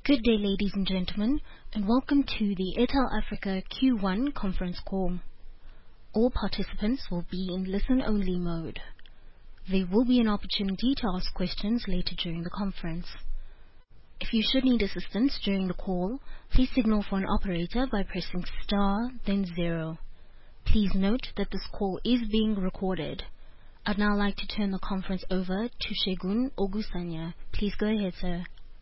Good day, ladies and gentlemen, and welcome to the Airtel Africa Q1 conference call. All participants will be in listen-only mode. There will be an opportunity to ask questions later during the conference. If you should need assistance during the call, please signal for an operator by pressing star, then 0. Please note that this call is being recorded. I'd now like to turn the conference over to Segun Ogusanya. Please go ahead, sir.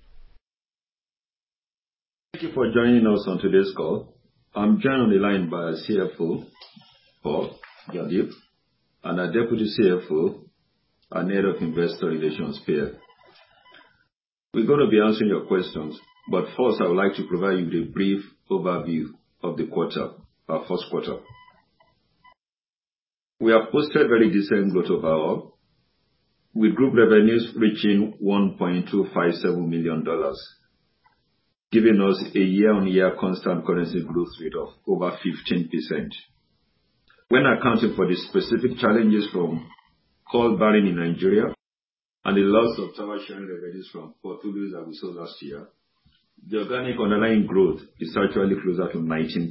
Thank you for joining us on today's call. I'm joined on the line by our CFO, Paul Jadip, and our Deputy CFO, and Head of Investor Relations, Pierre. We're going to be answering your questions, but first I would like to provide you with a brief overview of the quarter, our first quarter. We have posted very decent growth overall, with group revenues reaching $1.257 million. Giving us a year-on-year constant currency growth rate of over 15%. When accounting for the specific challenges from call barring in Nigeria and the loss of tower sharing revenues from portfolios that we saw last year, the organic underlying growth is actually closer to 19%.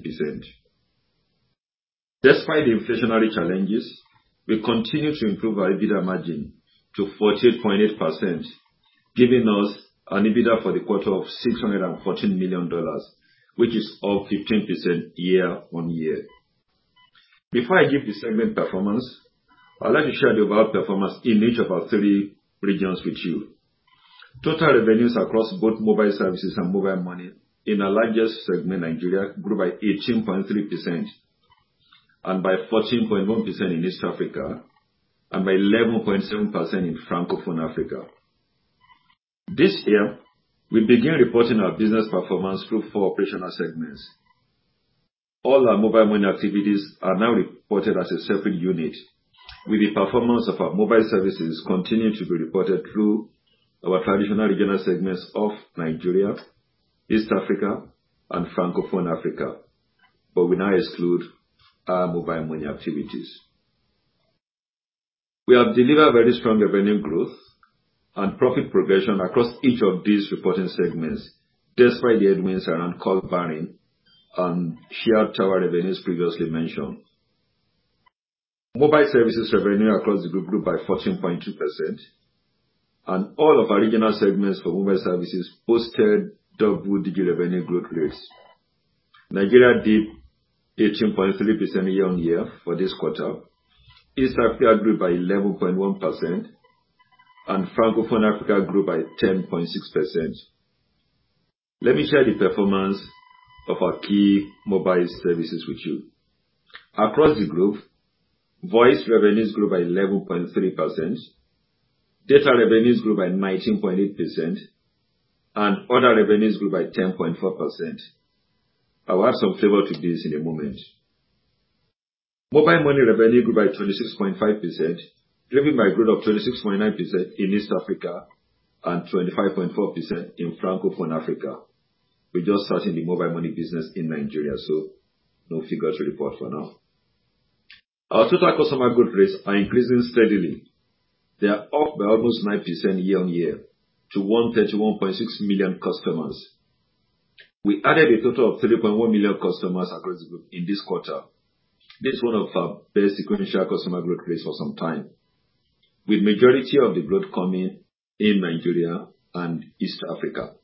Despite the inflationary challenges, we continue to improve our EBITDA margin to 48.8%, giving us an EBITDA for the quarter of $614 million, which is up 15% year-on-year. Before I give the segment performance, I'd like to share the overall performance in each of our three regions with you. Total revenues across both mobile services and mobile money in our largest segment, Nigeria, grew by 18.3% and by 14.1% in East Africa and by 11.7% in Francophone Africa. This year, we begin reporting our business performance through 4 operational segments. All our mobile money activities are now reported as a separate unit, with the performance of our mobile services continuing to be reported through our traditional regional segments of Nigeria, East Africa, and Francophone Africa, but we now exclude our mobile money activities. We have delivered very strong revenue growth and profit progression across each of these reporting segments, despite the headwinds around call barring and shared tower revenues previously mentioned. Mobile services revenue across the group grew by 14.2%, and all of our regional segments for mobile services posted double-digit revenue growth rates. Nigeria did 18.3% year-on-year for this quarter. East Africa grew by 11.1%, and Francophone Africa grew by 10.6%. Let me share the performance of our key mobile services with you. Across the group, voice revenues grew by 11.3%, data revenues grew by 19.8%, and other revenues grew by 10.4%. I will add some flavor to this in a moment. Mobile money revenue grew by 26.5%, driven by growth of 26.9% in East Africa and 25.4% in Francophone Africa. We're just starting the mobile money business in Nigeria, so no figure to report for now. Our total customer growth rates are increasing steadily. They are up by almost 9% year-on-year to 131.6 million customers. We added a total of 3.1 million customers across the group in this quarter. This is one of our best sequential customer growth rates for some time, with majority of the growth coming in Nigeria and East Africa.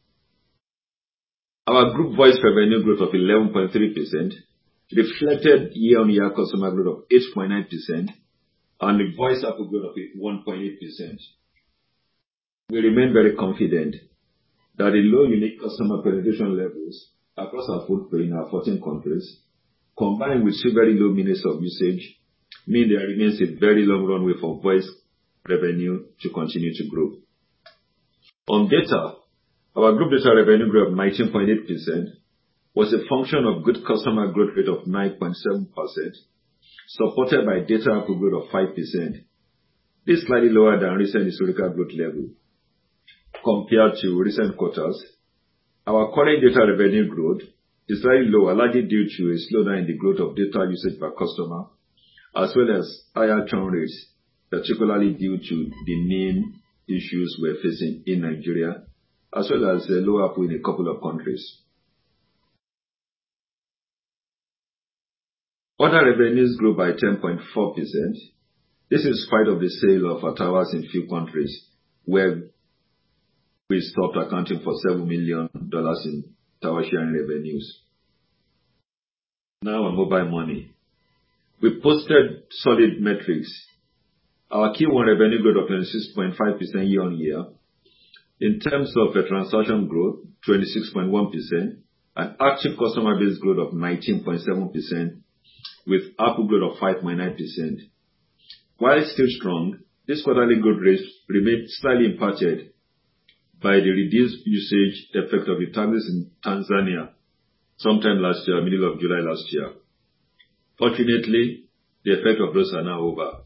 Our group voice revenue growth of 11.3% reflected year-on-year customer growth of 8.9% and the voice ARPU growth of 1.8%. We remain very confident that the low unique customer penetration levels across our footprint in our 14 countries, combined with still very low minutes of usage, mean there remains a very long runway for voice revenue to continue to grow. On data, our group data revenue growth of 19.8% was a function of good customer growth rate of 9.7%, supported by data ARPU growth of 5%. This is slightly lower than recent historical growth level. Compared to recent quarters, our current data revenue growth is slightly lower, largely due to a slowdown in the growth of data usage per customer, as well as higher churn rates, particularly due to the NIN issues we're facing in Nigeria as well as low ARPU in a couple of countries. Other revenues grew by 10.4%. This is in spite of the sale of our towers in few countries, where we stopped accounting for $7 million in tower sharing revenues. Now on mobile money. We posted solid metrics. Our Q1 revenue growth of 26.5% year on year. In terms of transaction growth, 26.1%, and active customer base growth of 19.7%, with ARPU growth of 5.9%. While still strong, this quarterly growth rate remained slightly impacted by the reduced usage effect of the taxes in Tanzania sometime last year, middle of July last year. Fortunately, the effect of those are now over.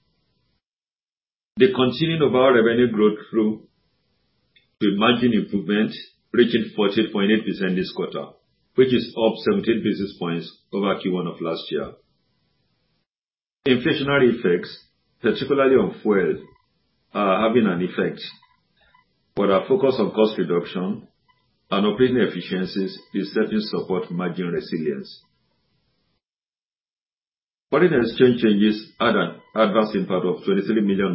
The continuing of our revenue growth through to margin improvement, reaching 48.8% this quarter, which is up 17 basis points over Q1 of last year. Inflationary effects, particularly on fuel, are having an effect, but our focus on cost reduction and operating efficiencies is helping support margin resilience. Foreign exchange changes had an adverse impact of $23 million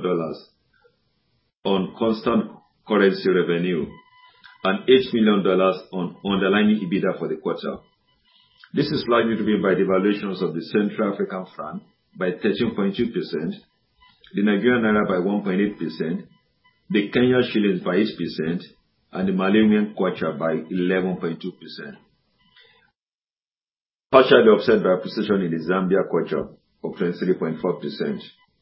on constant currency revenue and $8 million on underlying EBITDA for the quarter. This is largely driven by the valuations of the Central African franc by 13.2%, the Nigerian naira by 1.8%, the Kenya shillings by 8%, and the Malawian kwacha by 11.2%. Partially offset by appreciation in the Zambia kwacha of 23.4%.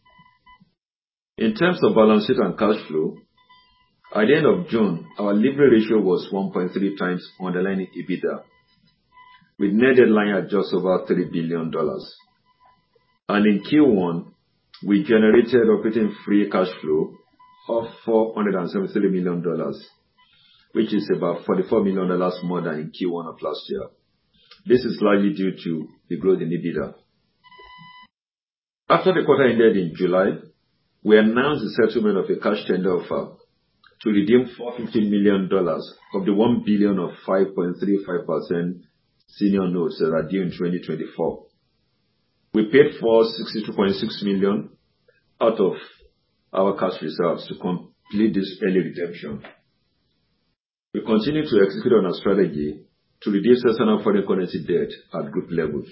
In terms of balance sheet and cash flow, at the end of June, our leverage ratio was 1.3 times underlying EBITDA, with net debt lying at just over $3 billion. And in Q1, we generated operating free cash flow of $473 million, which is about $44 million more than in Q1 of last year. This is largely due to the growth in EBITDA. After the quarter ended in July, we announced the settlement of a cash tender offer to redeem $450 million of the $1 billion of 5.35% senior notes that are due in 2024. We paid for $62.6 million out of our cash reserves to complete this early redemption. We continue to execute on our strategy to reduce external foreign currency debt at group level.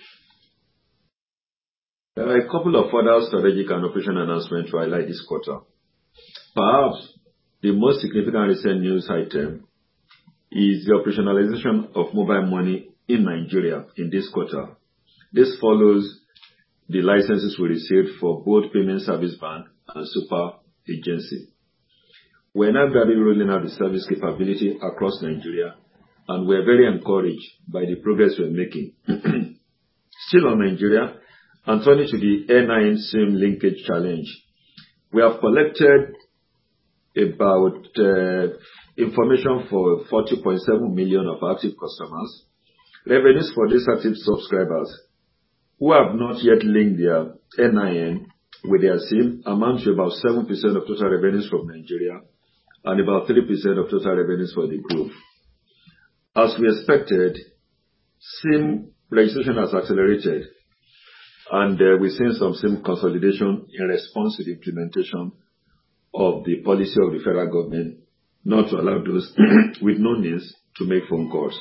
There are a couple of other strategic and operational announcements to highlight this quarter. Perhaps the most significant recent news item is the operationalization of mobile money in Nigeria in this quarter. This follows the licenses we received for both Payment Service Bank and Super Agency. We're now gradually rolling out the service capability across Nigeria, and we're very encouraged by the progress we're making. Still on Nigeria, and turning to the NIN SIM linkage challenge, we have collected about information for 40.7 million of active customers. Revenues for these active subscribers who have not yet linked their NIN with their SIM amount to about 7% of total revenues from Nigeria and about 3% of total revenues for the group. As we expected, SIM registration has accelerated, and we're seeing some SIM consolidation in response to the implementation of the policy of the federal government not to allow those with no needs to make phone calls.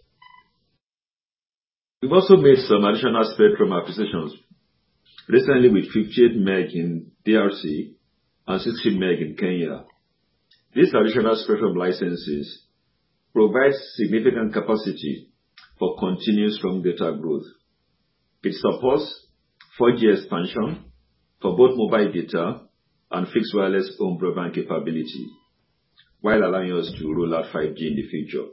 We've also made some additional spectrum acquisitions recently with 58 meg in DRC and 60 meg in Kenya. These additional spectrum licenses provide significant capacity for continued strong data growth. It supports 4G expansion for both mobile data and fixed wireless home broadband capability, while allowing us to roll out 5G in the future.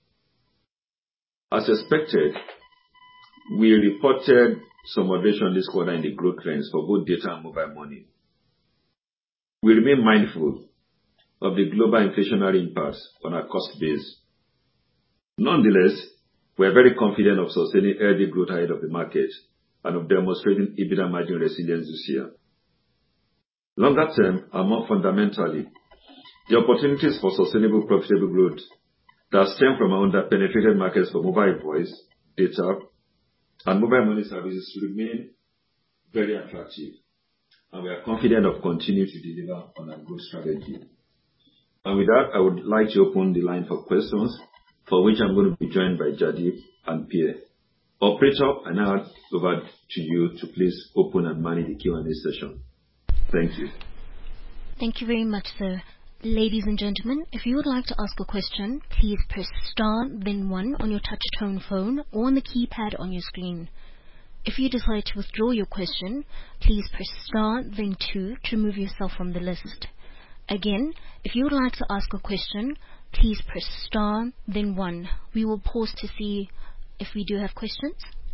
As expected, we reported some moderation this quarter in the growth trends for both data and mobile money. We remain mindful of the global inflationary impacts on our cost base. Nonetheless, we are very confident of sustaining healthy growth ahead of the market and of demonstrating EBITDA margin resilience this year. Longer term and more fundamentally, The opportunities for sustainable, profitable growth that stem from our under-penetrated markets for mobile voice, data, and mobile money services remain very attractive, and we are confident of continuing to deliver on our growth strategy. And with that, I would like to open the line for questions, for which I'm going to be joined by Jaideep and Pierre. Operator, I now hand over to you to please open and manage the Q&A session. Thank you. Thank you very much, sir. Ladies and gentlemen, if you would like to ask a question, please press star then 1 on your touch-tone phone or on the keypad on your screen. If you decide to withdraw your question, please press star then 2 to remove yourself from the list. Again, if you would like to ask a question, please press star then 1. We will pause to see if we do have questions.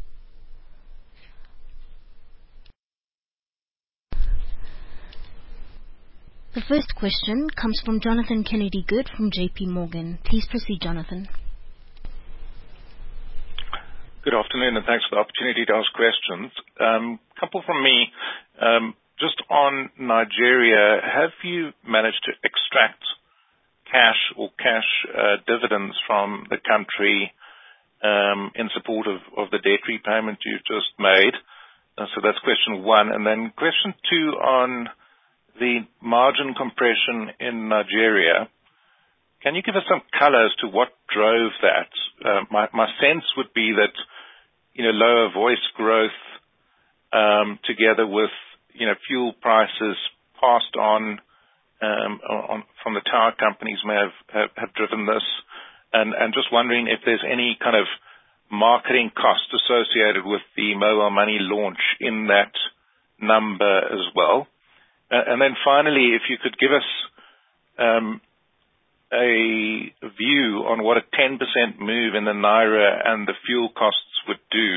The first question comes from Jonathan Kennedy-Good from JP Morgan. Please proceed, Jonathan. Good afternoon, and thanks for the opportunity to ask questions. Couple from me. Just on Nigeria, have you managed to extract cash or cash dividends from the country in support of the debt repayment you just made? So that's question 1. And then question 2 on the margin compression in Nigeria. Can you give us some color as to what drove that? My sense would be that, lower voice growth, together with, fuel prices passed on from the tower companies may have driven this. And just wondering if there's any kind of marketing cost associated with the mobile money launch in that number as well. And then finally, if you could give us a view on what a 10% move in the Naira and the fuel costs would do,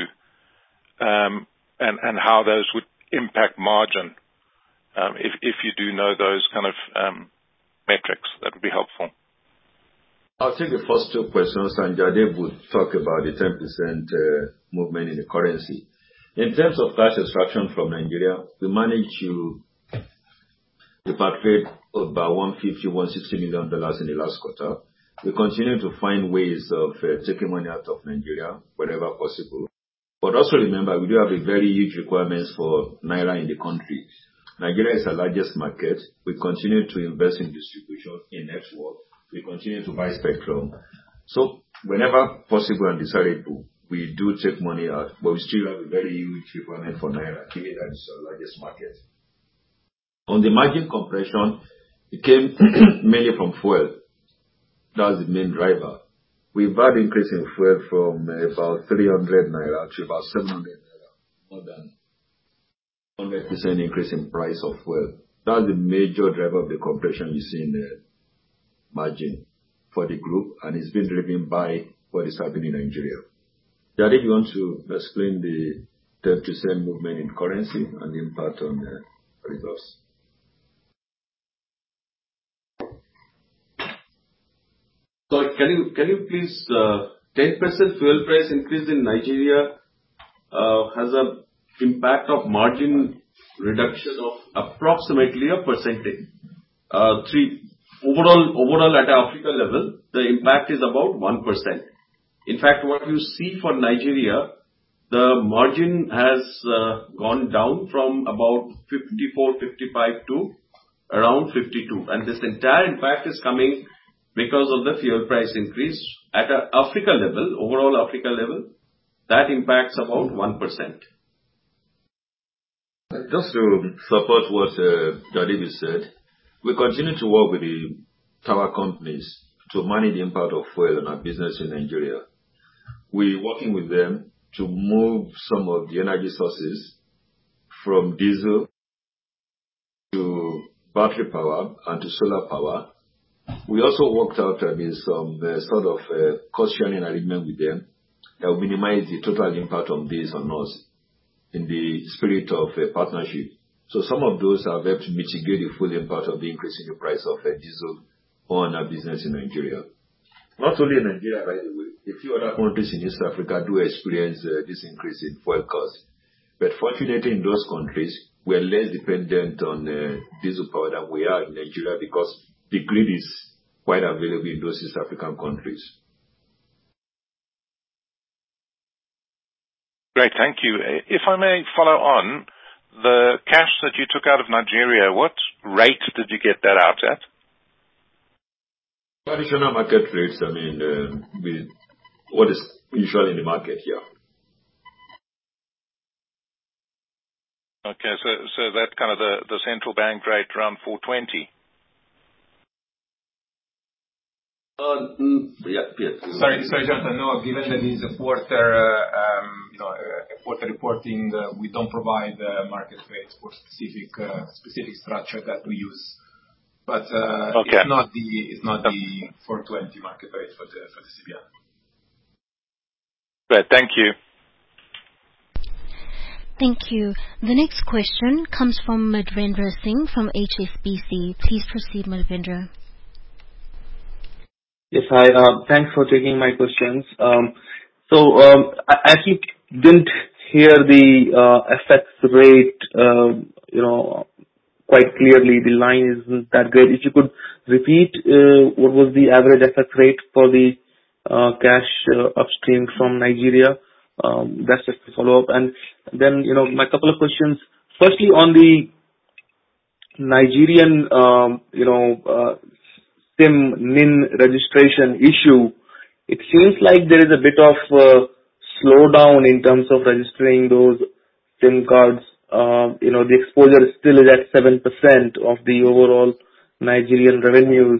and how those would impact margin, if you do know those kind of metrics, that would be helpful. I'll take the first 2 questions, and Jaideep would talk about the 10% movement in the currency. In terms of cash extraction from Nigeria, we managed to repatriate about $150–160 million in the last quarter. We continue to find ways of taking money out of Nigeria wherever possible. But also remember, we do have a very huge requirements for Naira in the country. Nigeria is our largest market. We continue to invest in distribution, in network. We continue to buy spectrum. So whenever possible and desirable, we do take money out, but we still have a very huge requirement for Naira, given that it's our largest market. On the margin compression, it came mainly from fuel. That's the main driver. We've had increase in fuel from about 300 Naira to about 700 Naira, more than 100% increase in price of fuel. That's the major driver of the compression you see in the margin for the group, and it's been driven by what is happening in Nigeria. Jaideep, you want to explain the 10% movement in currency and the impact on the reserves? So can you please, 10% fuel price increase in Nigeria has a impact of margin reduction of approximately a percentage. Overall at Africa level, the impact is about 1%. In fact, what you see for Nigeria, the margin has gone down from about 54–55 to around 52, and this entire impact is coming because of the fuel price increase. At an Africa level, overall Africa level, that impacts about 1%. Just to support what Jaideep said, we continue to work with the tower companies to manage the impact of fuel on our business in Nigeria. We're working with them to move some of the energy sources from diesel to battery power and to solar power. We also worked out some sort of cost-sharing agreement with them that will minimize the total impact of this on us in the spirit of a partnership. So some of those have helped to mitigate the full impact of the increase in the price of diesel on our business in Nigeria. Not only in Nigeria, by the way, a few other countries in East Africa do experience this increase in fuel costs. But fortunately in those countries, we are less dependent on diesel power than we are in Nigeria, because the grid is quite available in those East African countries. Great, thank you. If I may follow on, the cash that you took out of Nigeria, what rate did you get that out at? Traditional market rates, with what is usual in the market here. Okay, so that kind of the central bank rate around 420. Sorry, Jonathan. No, given that it's a quarter, a quarter reporting, we don't provide market rates for specific structure that we use. But okay. It's not the 420 market rate for the CBN. Great, thank you. Thank you. The next question comes from Madhvendra Singh from HSBC. Please proceed, Madhvendra. Yes, hi. Thanks for taking my questions. I actually didn't hear the FX rate, quite clearly. The line isn't that great. If you could repeat what was the average FX rate for the cash upstream from Nigeria? That's just a follow-up. And then, my couple of questions. Firstly, on the Nigerian, SIM NIN registration issue, it seems like there is a bit of slowdown in terms of registering those SIM cards. The exposure still is at 7% of the overall Nigerian revenues.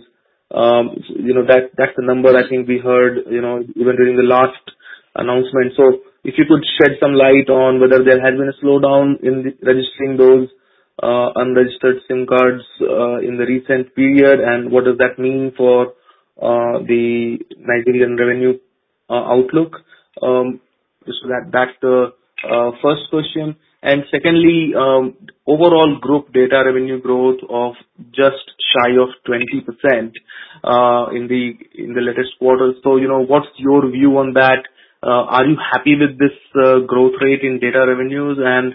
That's the number I think we heard, even during the last announcement. So if you could shed some light on whether there has been a slowdown in registering those unregistered SIM cards in the recent period, and what does that mean for the Nigerian revenue outlook? So that's the first question. And secondly, overall group data revenue growth of just shy of 20% in the latest quarter. So, what's your view on that? Are you happy with this growth rate in data revenues? And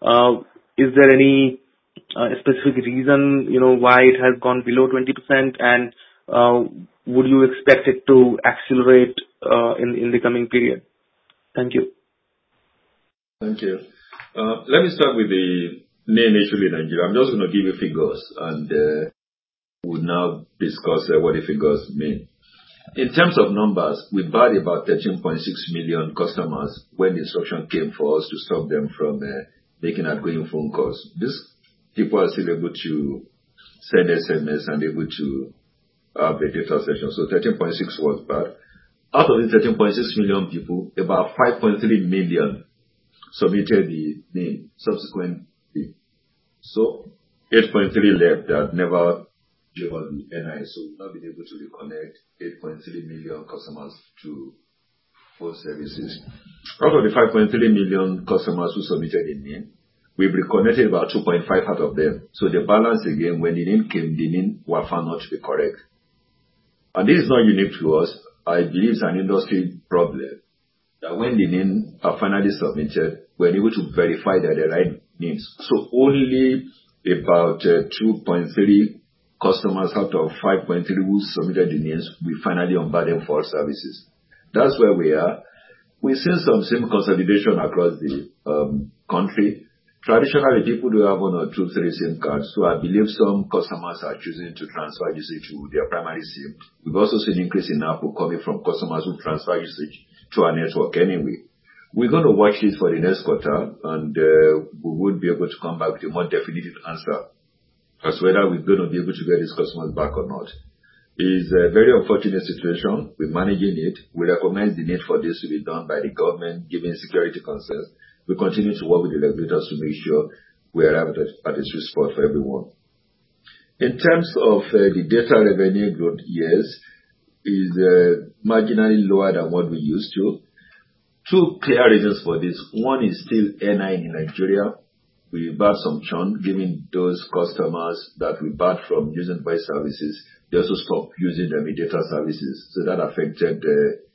is there any specific reason, why it has gone below 20%? And would you expect it to accelerate in the coming period? Thank you. Thank you. Let me start with the NIN issue in Nigeria. I'm just going to give you figures, and we'll now discuss what the figures mean. In terms of numbers, we barred about 13.6 million customers when the instruction came for us to stop them from making outgoing phone calls. These people are still able to send SMS and able to have a data session. So 13.6 was bad. Out of the 13.6 million people, about 5.3 million submitted the NIN subsequently. So 8.3 left that never gave us the NI. So we've not been able to reconnect 8.3 million customers to phone services. Out of the 5.3 million customers who submitted the NIN, we've reconnected about 2.5 out of them. So the balance again, when the NIN came, the NIN were found not to be correct. And this is not unique to us. I believe it's an industry problem. That when the NIN are finally submitted, we're able to verify that the right NINs. So only about 2.3 customers out of 5.3 who submitted the NINs, we finally unbarred them for all services. That's where we are. We've seen some SIM consolidation across the country. Traditionally, people do have 1 or 2, 3 SIM cards, so I believe some customers are choosing to transfer usage to their primary SIM. We've also seen an increase in ARPU coming from customers who transfer usage to our network anyway. We're going to watch this for the next quarter, and we would be able to come back with a more definitive answer as whether we're going to be able to get these customers back or not. It's a very unfortunate situation. We're managing it. We recognize the need for this to be done by the government, given security concerns. We continue to work with the regulators to make sure we are at a sweet spot for everyone. In terms of the data revenue growth, yes, is marginally lower than what we used to. Two clear reasons for this. One is still NI in Nigeria. We barred some churn, giving those customers that we barred from using voice services, they also stopped using them in data services. So that affected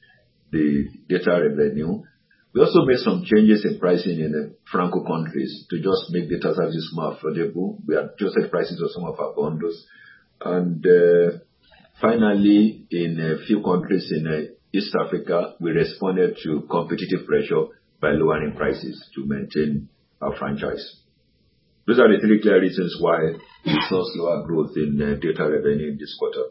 the data revenue. We also made some changes in pricing in the Franco countries to just make data services more affordable. We adjusted prices of some of our bundles. And finally, in a few countries in East Africa, we responded to competitive pressure by lowering prices to maintain our franchise. Those are the three clear reasons why we saw slower growth in data revenue in this quarter.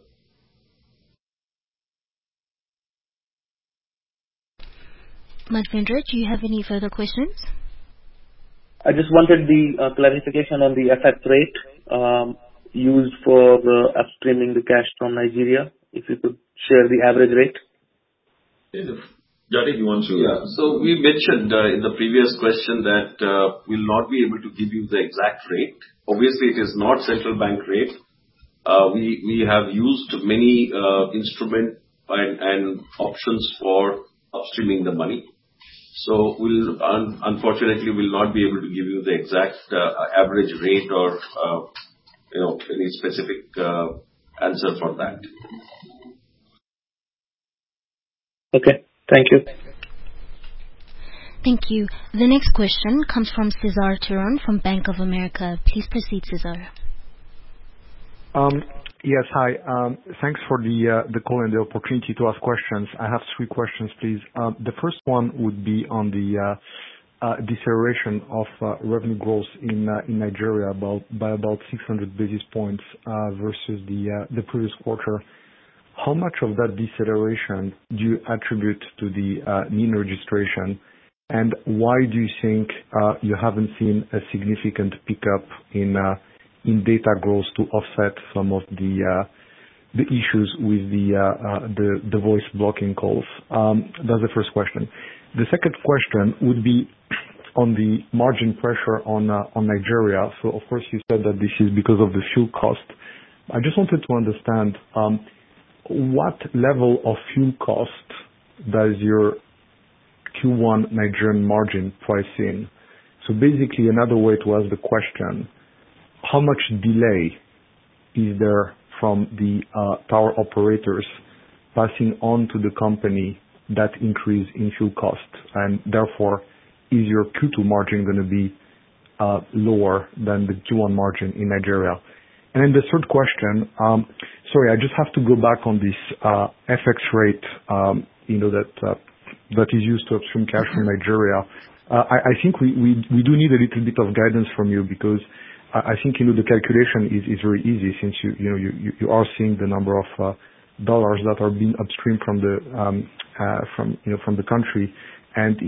Madhvendra, do you have any further questions? I just wanted the clarification on the FX rate used for upstreaming the cash from Nigeria. If you could share the average rate. Jaideep, you want to? Yeah. So we mentioned in the previous question that we'll not be able to give you the exact rate. Obviously, it is not central bank rate. We have used many instruments and options for upstreaming the money. So we'll unfortunately will not be able to give you the exact average rate or any specific answer for that. Okay. Thank you. Thank you. The next question comes from Cesar Turon from Bank of America. Please proceed, Cesar. Yes, hi. Thanks for the call and the opportunity to ask questions. I have three questions, please. The first one would be on the deceleration of revenue growth in Nigeria by about 600 basis points versus the previous quarter. How much of that deceleration do you attribute to the NIN registration, and why do you think you haven't seen a significant pickup in data growth to offset some of the issues with the voice blocking calls? That's the first question. The second question would be on the margin pressure on Nigeria. So of course you said that this is because of the fuel cost. I just wanted to understand what level of fuel cost does your Q1 Nigerian margin price in? So basically another way to ask the question, how much delay is there from the tower operators passing on to the company that increase in fuel cost, and therefore is your Q2 margin going to be lower than the Q1 margin in Nigeria? And then the third question, sorry, I just have to go back on this FX rate, that is used to upstream cash from Nigeria. I think we do need a little bit of guidance from you, because I think the calculation is very easy, since you are seeing the number of dollars that are being upstreamed from the country, and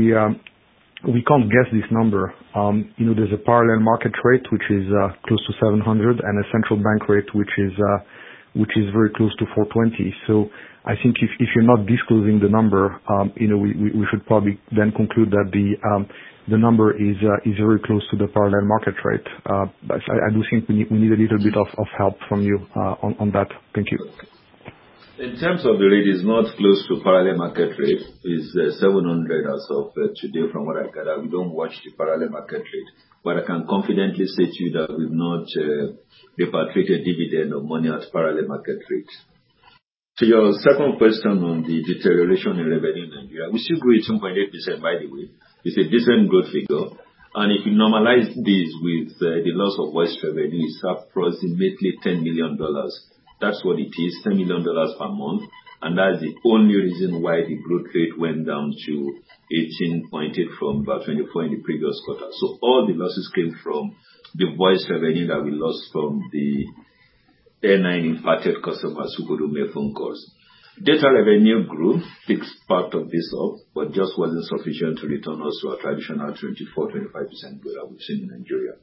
we can't guess this number. There's a parallel market rate which is close to 700, and a central bank rate which is very close to 420. So I think if you're not disclosing the number, we should probably then conclude that the number is very close to the parallel market rate. But I do think we need a little bit of help from you on that. Thank you. In terms of the rate, it's not close to parallel market rate. It's 700 as of today, from what I gather. We don't watch the parallel market rate, but I can confidently say to you that we've not repatriated dividend or money at parallel market rate. To your second question on the deterioration in revenue in Nigeria, we still grew 2.8%, by the way. It's a decent growth figure. And if you normalize this with the loss of voice revenue, it's approximately $10 million. That's what it is, $10 million per month. And that's the only reason why the growth rate went down to 18.8 from about 24 in the previous quarter. So all the losses came from the voice revenue that we lost from the airline impacted customers who couldn't make phone calls. Data revenue grew, picks part of this up, but just wasn't sufficient to return us to our traditional 24-25% growth that we've seen in Nigeria.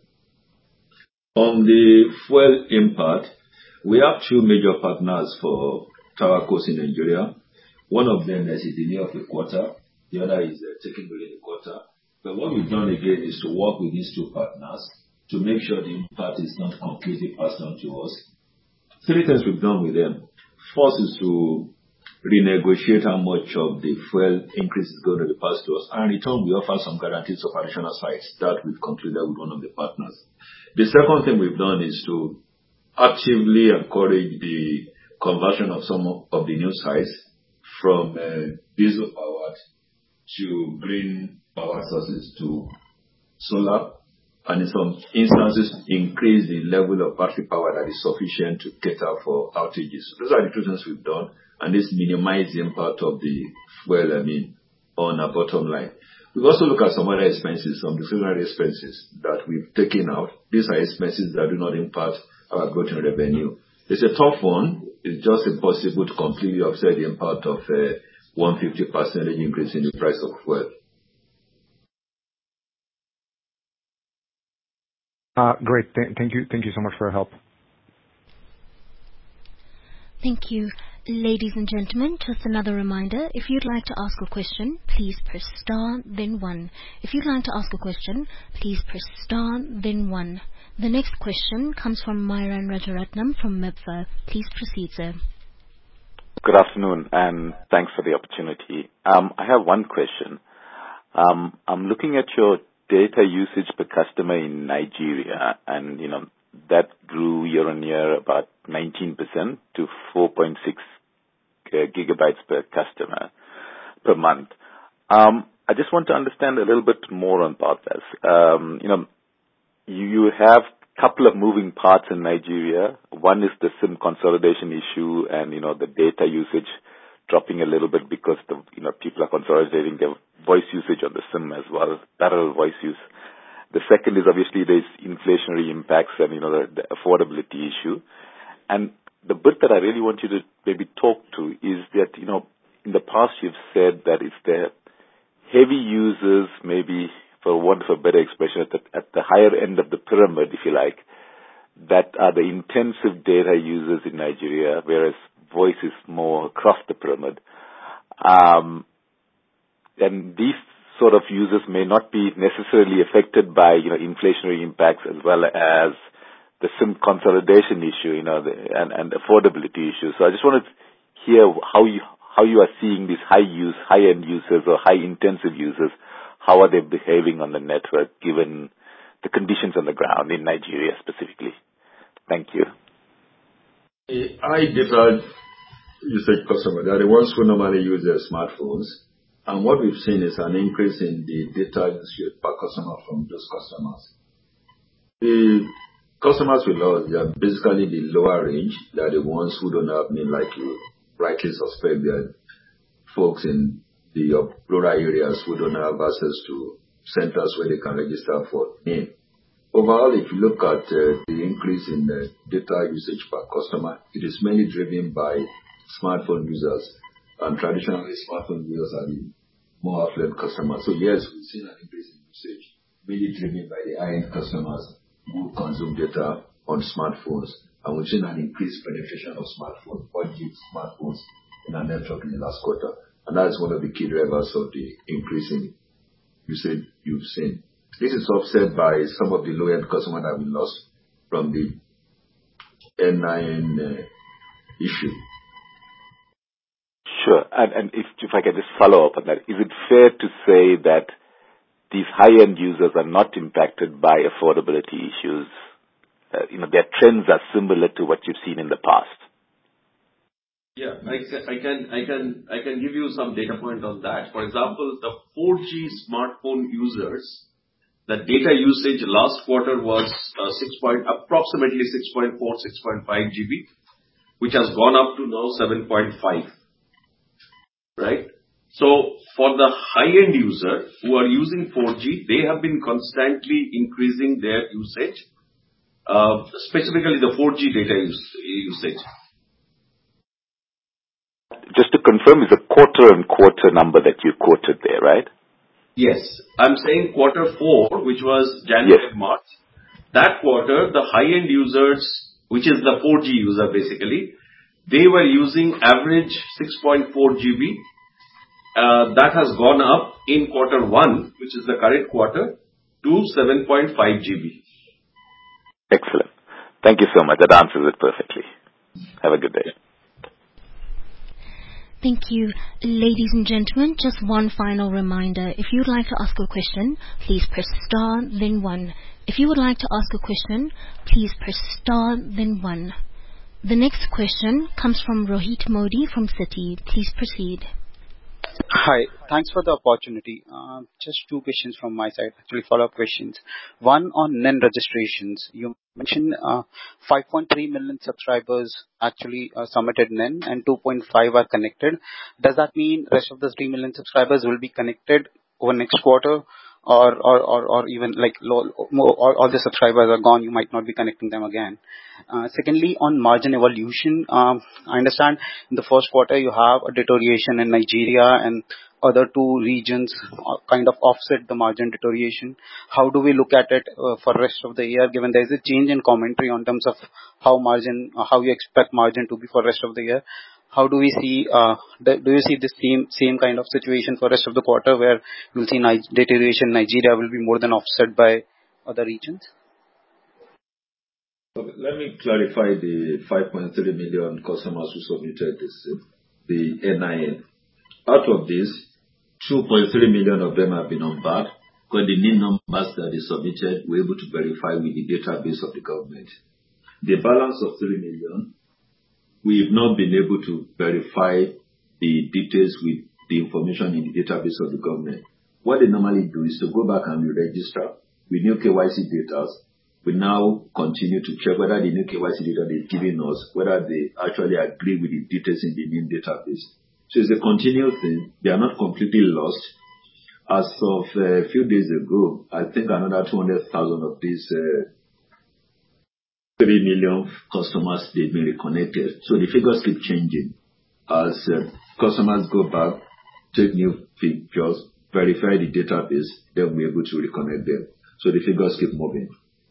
On the fuel impact, we have two major partners for tower costs in Nigeria. One of them is a delay of a quarter. The other is taking away the quarter. But what we've done again is to work with these two partners to make sure the impact is not completely passed on to us. Three things we've done with them. First is to renegotiate how much of the fuel increase is going to be passed to us. And in return, we offer some guarantees of additional sites that we've concluded with one of the partners. The second thing we've done is to actively encourage the conversion of some of the new sites from diesel powered to green power sources, to solar and in some instances increase the level of battery power that is sufficient to cater for outages. So those are the two things we've done, and this minimizes the impact of the fuel, on our bottom line. We've also looked at some other expenses, some discretionary expenses that we've taken out. These are expenses that do not impact our growth in revenue. It's a tough one. It's just impossible to completely offset the impact of a 150% increase in the price of fuel. Great. Thank you. Thank you so much for your help. Thank you. Ladies and gentlemen, just another reminder, if you'd like to ask a question, please press star, then one. If you'd like to ask a question, please press star, then one. The next question comes from Myron Rajaratnam from MEPFA. Please proceed, sir. Good afternoon, and thanks for the opportunity. I have one question. I'm looking at your data usage per customer in Nigeria, and that grew year on year about 19% to 4.6 gigabytes per customer per month. I just want to understand a little bit more about this. You have a couple of moving parts in Nigeria. One is the SIM consolidation issue, and the data usage dropping a little bit because people are consolidating their voice usage on the SIM as well, parallel voice use. The second is obviously there's inflationary impacts and the affordability issue. And the bit that I really want you to maybe talk to is that in the past you've said that it's the heavy users, maybe for want of a better expression, at the higher end of the pyramid, if you like, that are the intensive data users in Nigeria, whereas voice is more across the pyramid. And these sort of users may not be necessarily affected by inflationary impacts as well as the SIM consolidation issue, and affordability issues. So I just wanted to hear how you are seeing these high-end users or high-intensive users. How are they behaving on the network given the conditions on the ground in Nigeria specifically? Thank you. High data usage customers, they are the ones who normally use their smartphones. And what we've seen is an increase in the data usage per customer from those customers. The customers with us, they are basically the lower range. They are the ones who don't have like you rightly suspect. They are folks in the rural areas who don't have access to centers where they can register for NIN. Overall, if you look at the increase in data usage per customer, it is mainly driven by smartphone users. And traditionally, smartphone users are the more affluent customers. So yes, we've seen an increase in usage, mainly driven by the high-end customers who consume data on smartphones. And we've seen an increased penetration of smartphones, 4G smartphones in our network in the last quarter. And that is one of the key drivers of the increase in usage you've seen. This is offset by some of the low-end customers that we lost from the N9 issue. Sure. And if I can just follow up on that, is it fair to say that these high-end users are not impacted by affordability issues? Their trends are similar to what you've seen in the past. Yeah, I can give you some data point on that. For example, the 4G smartphone users, the data usage last quarter was approximately 6.4, 6.5 GB, which has gone up to now 7.5. Right? So for the high-end user who are using 4G, they have been constantly increasing their usage, specifically the 4G data usage. Just to confirm, it's a quarter-on-quarter number that you quoted there, right? Yes. I'm saying quarter 4, which was January and March. That quarter, the high-end users, which is the 4G user basically, they were using average 6.4 GB. That has gone up in quarter 1, which is the current quarter, to 7.5 GB. Excellent. Thank you so much. That answers it perfectly. Have a good day. Thank you. Ladies and gentlemen, just one final reminder. If you'd like to ask a question, please press star, then one. If you would like to ask a question, please press star, then one. The next question comes from Rohit Modi from Citi. Please proceed. Hi. Thanks for the opportunity. Just two questions from my side, actually follow-up questions. One on NEN registrations. You mentioned 5.3 million subscribers actually submitted NEN and 2.5 are connected. Does that mean rest of the 3 million subscribers will be connected over next quarter? Or even like all the subscribers are gone, you might not be connecting them again. Secondly, on margin evolution, I understand in the first quarter you have a deterioration in Nigeria and other two regions kind of offset the margin deterioration. How do we look at it for rest of the year, given there is a change in commentary on terms of how you expect margin to be for rest of the year? How do we see, do you see the same kind of situation for rest of the quarter where you'll see deterioration in Nigeria will be more than offset by other regions? Okay, let me clarify the 5.3 million customers who submitted the NIN. Out of this, 2.3 million of them have been unbarred, because the NIN numbers that they submitted were able to verify with the database of the government. The balance of 3 million, we have not been able to verify the details with the information in the database of the government. What they normally do is to go back and re-register with new KYC data. We now continue to check whether the new KYC data they've given us, whether they actually agree with the details in the new database. So it's a continual thing. They are not completely lost. As of a few days ago, I think another 200,000 of these 3 million customers, they've been reconnected. So the figures keep changing. As customers go back, take new pictures, verify the database, then we're able to reconnect them. So the figures keep moving.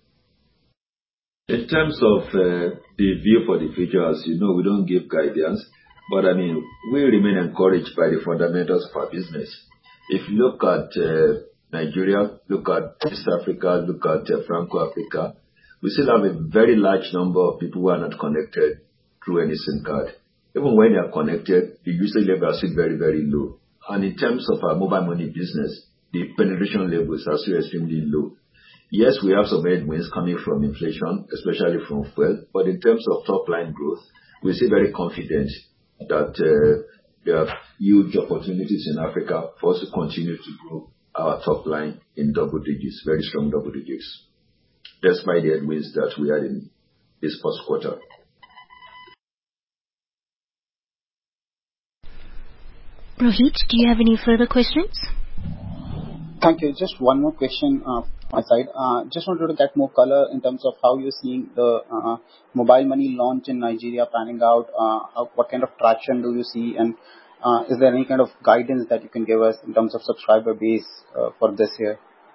In terms of the view for the future, as you know, we don't give guidance, but I mean, we remain encouraged by the fundamentals of our business. If you look at Nigeria, look at East Africa, look at Franco-Africa, we still have a very large number of people who are not connected through any SIM card. Even when they are connected, the usage level is still very, very low. And in terms of our mobile money business, the penetration levels are still extremely low. Yes, we have some headwinds coming from inflation, especially from fuel, but in terms of top line growth, we're still very confident that there are huge opportunities in Africa for us to continue to grow our top line in double digits, very strong double digits, despite the headwinds that we had in this first quarter. Rohit, do you have any further questions? Thank you. Just one more question from my side. Just wanted to get more color in terms of how you're seeing the mobile money launch in Nigeria panning out. What kind of traction do you see? And is there any kind of guidance that you can give us in terms of subscriber base for this year?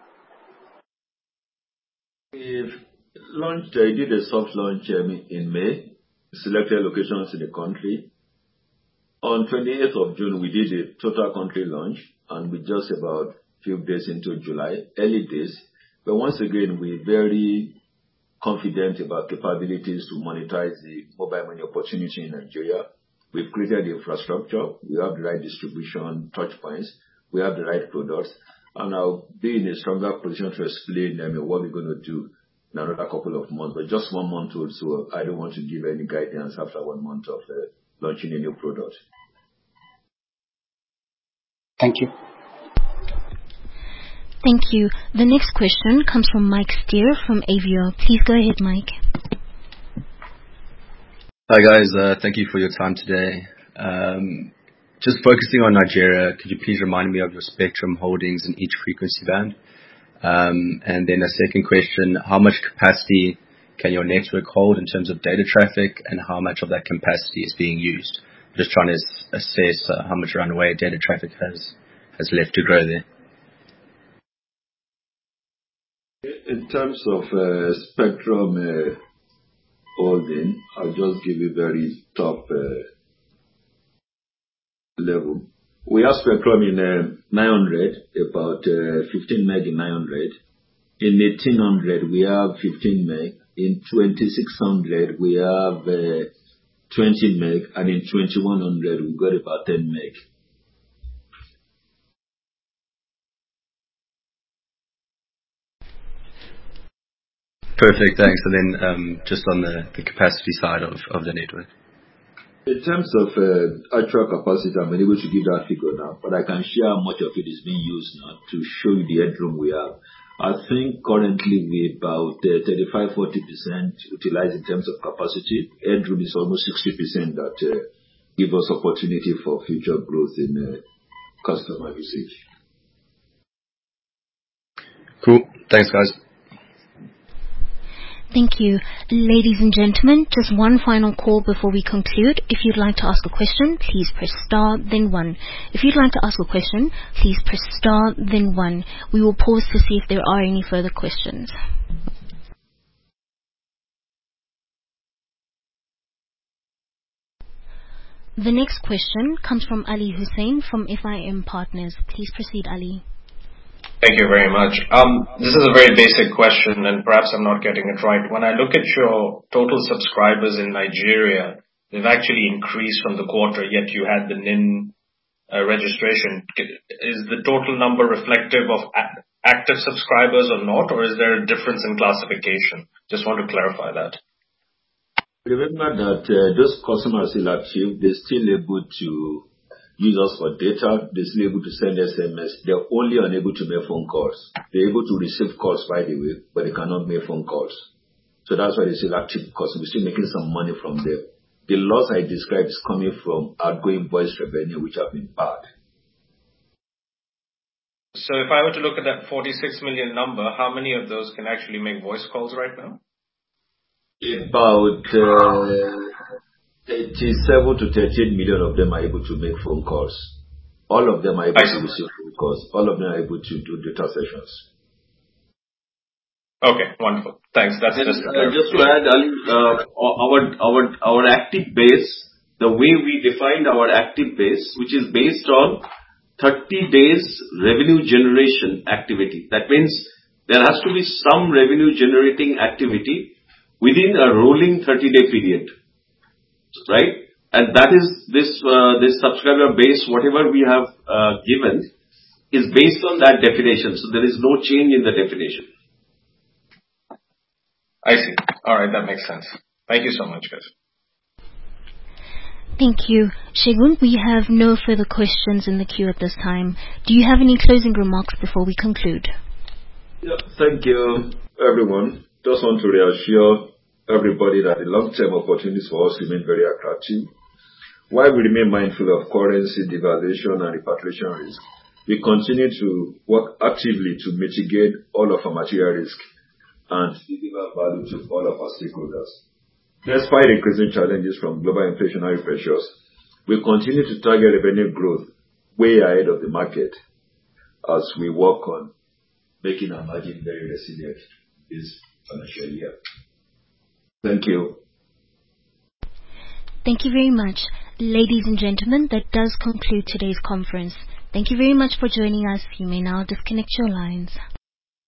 We've launched, did a soft launch in May, selected locations in the country. On 28th of June, we did a total country launch, and we're just about few days into July, early days. But once again, we're very confident about capabilities to monetize the mobile money opportunity in Nigeria. We've created the infrastructure. We have the right distribution touch points. We have the right products. And I'll be in a stronger position to explain what we're going to do in another couple of months. But just 1 month old, so I don't want to give any guidance after 1 month of launching a new product. Thank you. Thank you. The next question comes from Mike Steer from Avio. Please go ahead, Mike. Hi guys, thank you for your time today. Just focusing on Nigeria, could you please remind me of your spectrum holdings in each frequency band? And then a second question, how much capacity can your network hold in terms of data traffic, and how much of that capacity is being used? Just trying to assess how much runway data traffic has left to grow there. In terms of spectrum holding, I'll just give you very top level. We have spectrum in 900, about 15 meg in 900. In 1800, we have 15 meg. In 2600, we have 20 meg. And in 2100, we got about 10 meg. Perfect, thanks. And then just on the capacity side of the network. In terms of actual capacity, I'm unable to give that figure now, but I can share how much of it is being used now to show you the headroom we have. I think currently we're about 35-40% utilized in terms of capacity. Headroom is almost 60% that give us opportunity for future growth in customer usage. Cool. Thanks, guys. Thank you. Ladies and gentlemen, just one final call before we conclude. If you'd like to ask a question, please press star, then 1. If you'd like to ask a question, please press star, then 1. We will pause to see if there are any further questions. The next question comes from Ali Hussein from FIM Partners. Please proceed, Ali. Thank you very much. This is a very basic question, and perhaps I'm not getting it right. When I look at your total subscribers in Nigeria, they've actually increased from the quarter, yet you had the NIN registration. Is the total number reflective of active subscribers or not, or is there a difference in classification? Just want to clarify that. Remember that those customers still active. They're still able to use us for data. They're still able to send SMS. They're only unable to make phone calls. They're able to receive calls, by the way, but they cannot make phone calls. So that's why they're still active, because we're still making some money from them. The loss I described is coming from outgoing voice revenue, which have been bad. So if I were to look at that 46 million number, how many of those can actually make voice calls right now? About 87 to 13 million of them are able to make phone calls. All of them are able to receive phone calls. All of them are able to do data sessions. Okay, wonderful. Thanks. That's just to add, Ali, our active base, the way we defined our active base, which is based on 30 days revenue generation activity. That means there has to be some revenue generating activity within a rolling 30-day period. Right? And that is this subscriber base, whatever we have given, is based on that definition. So there is no change in the definition. I see. All right, that makes sense. Thank you so much, guys. Thank you. Segun, we have no further questions in the queue at this time. Do you have any closing remarks before we conclude? Yeah, thank you, everyone. Just want to reassure everybody that the long-term opportunities for us remain very attractive. While we remain mindful of currency devaluation and repatriation risk, we continue to work actively to mitigate all of our material risk and deliver value to all of our stakeholders. Despite increasing challenges from global inflationary pressures, we continue to target revenue growth way ahead of the market as we work on making our margin very resilient this financial year. Thank you. Thank you very much. Ladies and gentlemen, that does conclude today's conference. Thank you very much for joining us. You may now disconnect your lines.